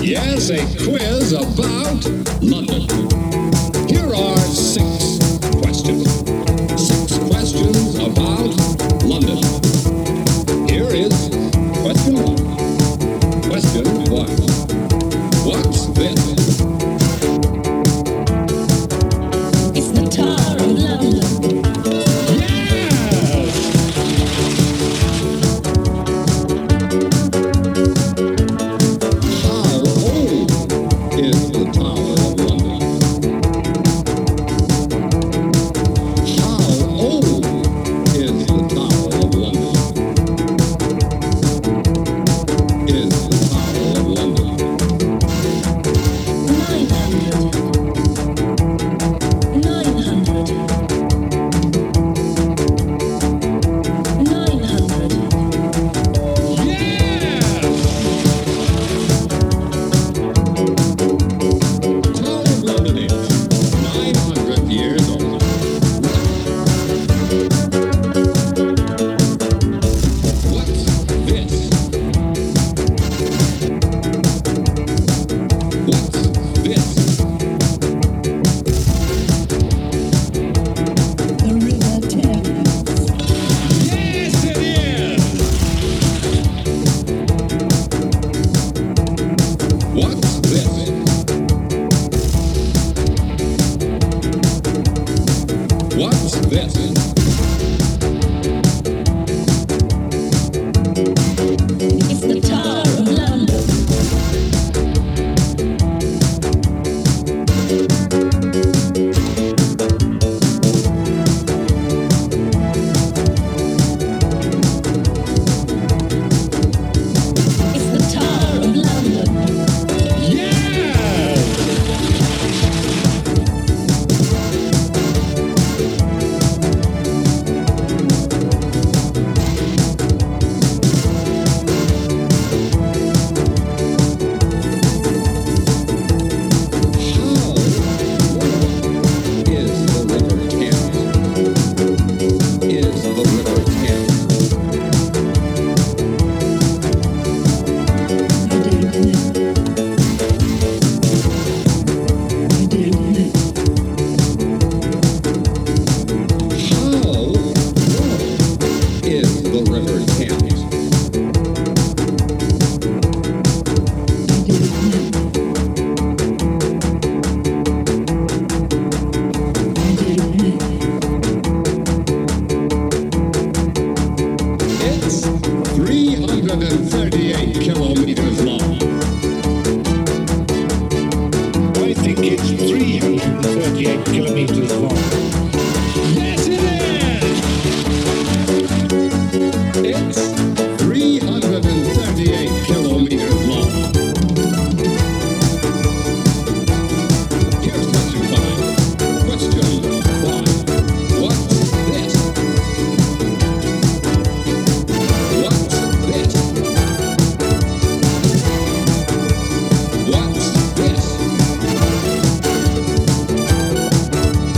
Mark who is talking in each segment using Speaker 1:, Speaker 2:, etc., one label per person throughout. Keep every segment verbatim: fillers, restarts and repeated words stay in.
Speaker 1: Yes, a quiz about London. Here are six questions. Six questions about London. Here is question one. Question one. What's this?
Speaker 2: It's the Tower of London.
Speaker 1: Yes! How old is the Tower of London? How old is the Tower of London? Is the Tower of London?
Speaker 2: Nine hundred. Nine hundred. Nine hundred.
Speaker 1: Yes! Tower of London is nine hundred years old. What's this? What's this?
Speaker 2: The River Thames.
Speaker 1: Yes, it is! What's this? What's this?
Speaker 2: It's the Tower of London. It's the Tower of London.
Speaker 1: Yes! How is the River Thames? Is the River Thames?
Speaker 2: I don't know. I don't know.
Speaker 1: How is the River Thames?
Speaker 2: I don't know. I don't know.
Speaker 1: It's three hundred thirty-eight kilometers long.
Speaker 3: I think it's three hundred thirty-eight kilometers long.
Speaker 1: Yes, it is! It's three hundred thirty-eight kilometers long. Here's question five. Question five. What's this? What's this? What's this?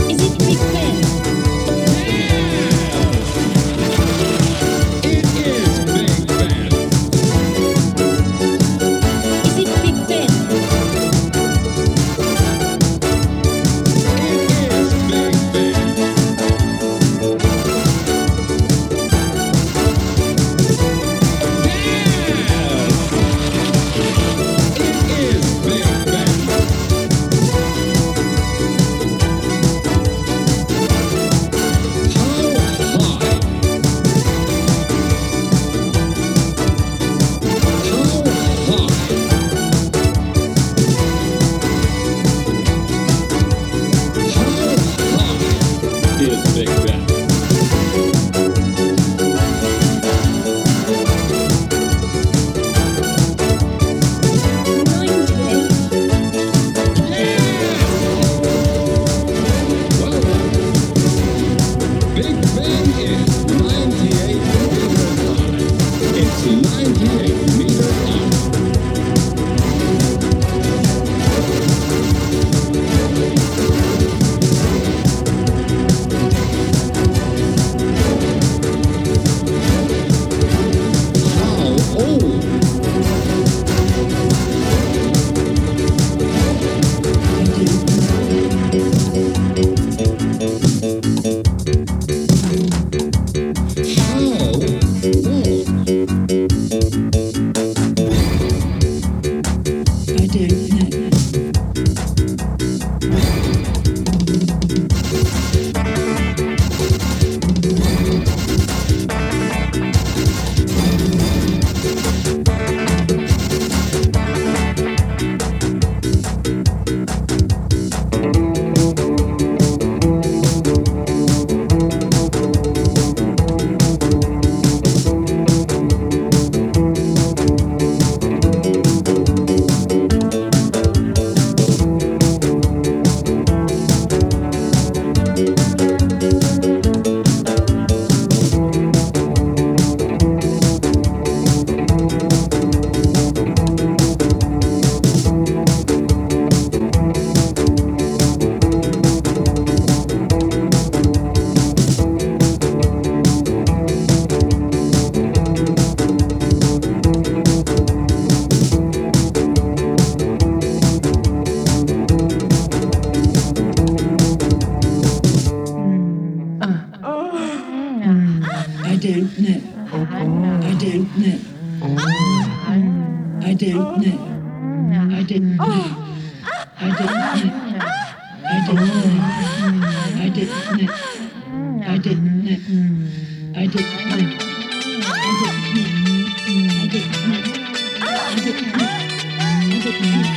Speaker 2: didn't know. I didn't know. I didn't know. I didn't know. I didn't know. I didn't know. I didn't know. I didn't know. I didn't know.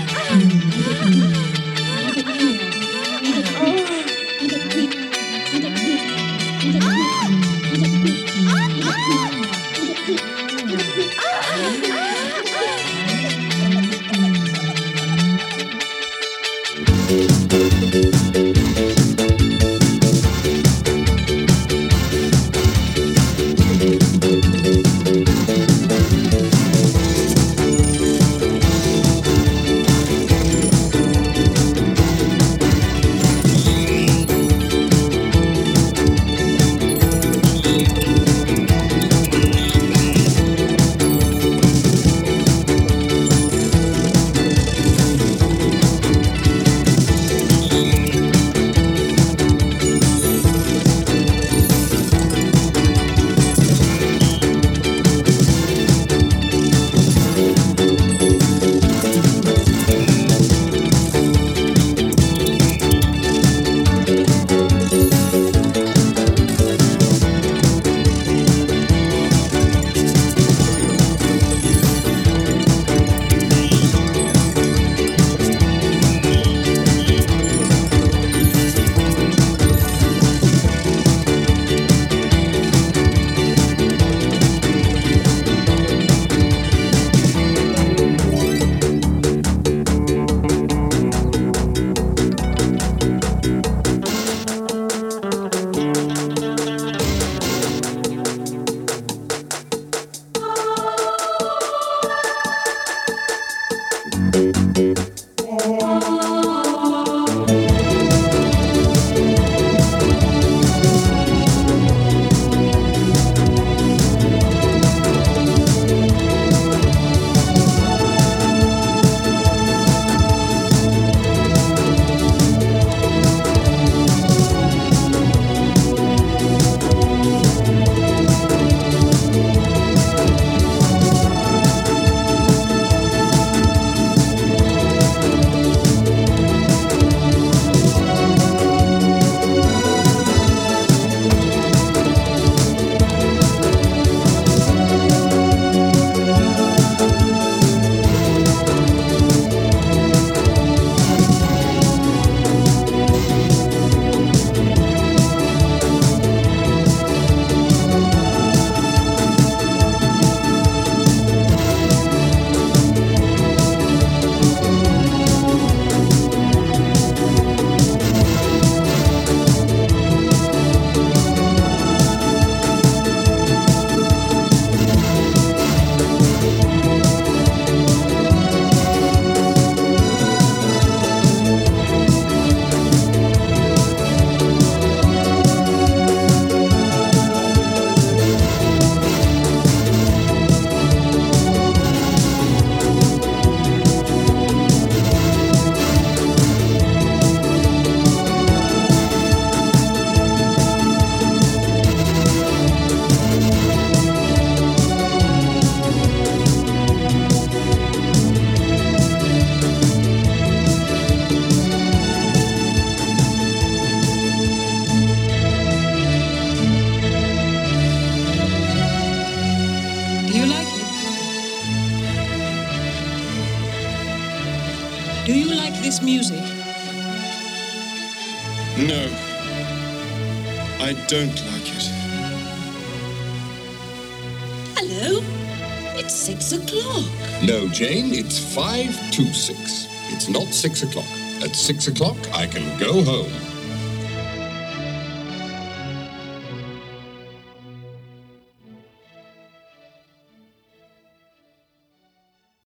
Speaker 4: Do you like this music?
Speaker 1: No, I don't like it.
Speaker 4: Hello? It's six o'clock.
Speaker 1: No, Jane, it's five to six. It's not six o'clock. At six o'clock, I can go home.